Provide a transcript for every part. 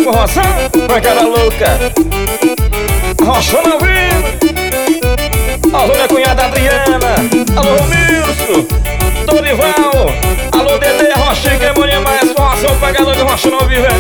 forroção, pancada louca. Rochona ao vivo. Alô, minha cunhada Adriana. Alô, Romilson, Dorival. Alô, Dedê, Rochica, Moninha Mais. Forroção, pancada louca, Rochona ao vivo.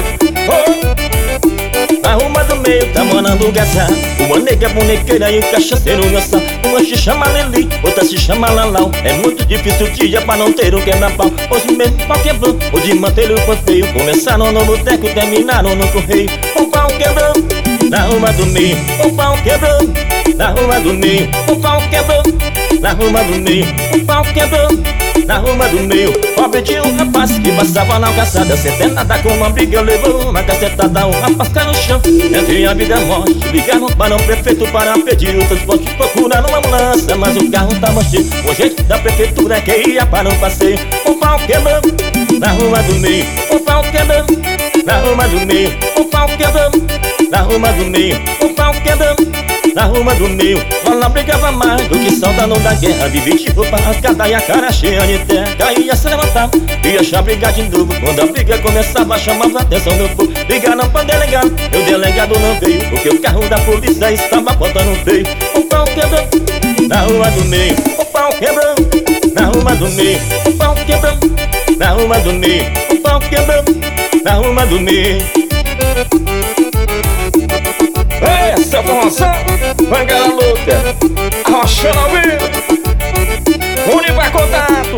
Na rua do meio tá morando Gazá. Uma nega bonequeira e um cachaceiro dançar. Uma se chama Lili, outra se chama Lalau. É muito difícil dia pra não ter um quebra-pau. Os mesmo pau quebrou, o de manter foi feio. Começaram no boteco, terminaram no correio. O pau quebrou, na rua do meio. O pau quebrou, na rua do meio. O pau quebrou, na rua do meio. O pau quebrou, na rua do meio. Pobre de um rapaz que passava na calçada. Sem ter nada com uma briga, levou uma cacetada. O rapaz caiu no chão, entre a vida e a morte. Ligaram para o prefeito para pedir o transporte. Procuraram uma ambulância, mas o carro tava cheio. O jeito da prefeitura que ia para um passeio. O pau quebrou, na rua do meio. O pau quebrou, na rua do meio. O pau quebrou, na rua do meio. O pau quebrou, na rua do meio. Ela brigava mais do que soldado da guerra. Vivia de roupa rasgada e a cara cheia de terra. Caía, se levantava e achava brigar de novo. Quando a briga começava, chamava a atenção do povo. Ligaram para o delegado, e o delegado não veio, porque o carro da polícia estava botando feio. O pau quebrou, na rua do meio. O pau quebrou, na rua do meio. O pau quebrou, na rua do meio. O pau quebrou, na rua do meio. Essa é a forroção, pancada louca. Rochona ao vivo. Une para contato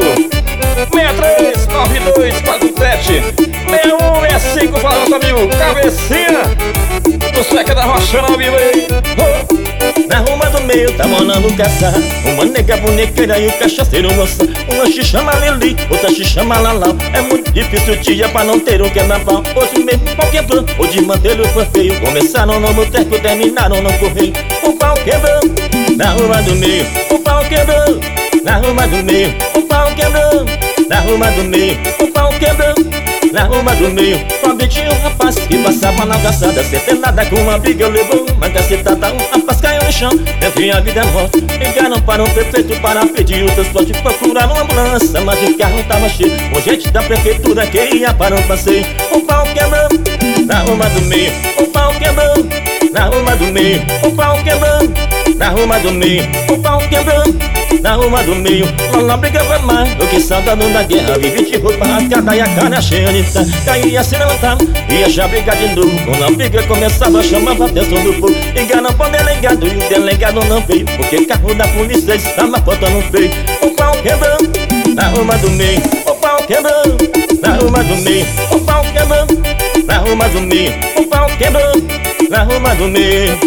6392476165. Fala nosso amigo Cabecinha do Seca da Rochona ao vivo aí. Na rua do meio tá morando caçar. Uma nega bonequeira e um cachaceiro moça. Uma se chama Lili, outra se chama Lalau. É muito difícil dia pra não ter um quebra-pau. Hoje mesmo pau quebrou, o de mantê-lo foi feio. Começaram no boteco, terminaram no correio. O pau quebrou, na rua do meio. O pau quebrou, na rua do meio. O pau quebrou, na rua do meio. O pau quebrou, na rua do meio. Pobre tinha um rapaz que passava na calçada. Sem ter nada com uma briga, levou uma cacetada. Um rapaz caiu no chão, entre a vida e a morte. Ligaram para o prefeito para pedir o transporte. Procuraram uma ambulância, mas o carro tava cheio. O gente da prefeitura que ia para um passeio. O pau quebrou, na rua do meio. O pau quebrou, na rua do meio. O pau quebrou, na rua do meio. O pau quebrou, na rua do meio. Lá brigava mais do que soldado da guerra. Vive de roupa rasgada e a cara cheia de terra. Caía, se levantava e achava brigar de novo. Quando a briga começava, chamava a atenção do povo. Ligaram para o delegado e o delegado não veio, porque o carro da polícia estava botando feio. O pau quebrou, na rua do meio. O pau quebrou, na rua do meio. O pau quebrou, na rua do meio. O pau quebrou, na rua do meio.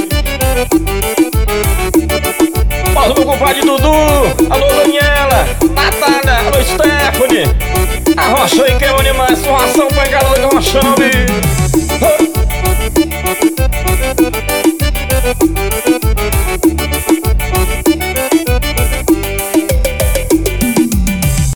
Alô, meu compadre Dudu. Alô, Daniela, Natália. Alô, Stephanie. A Rocha e que é demais. Forração, pancada louca, Rochona ao vivo.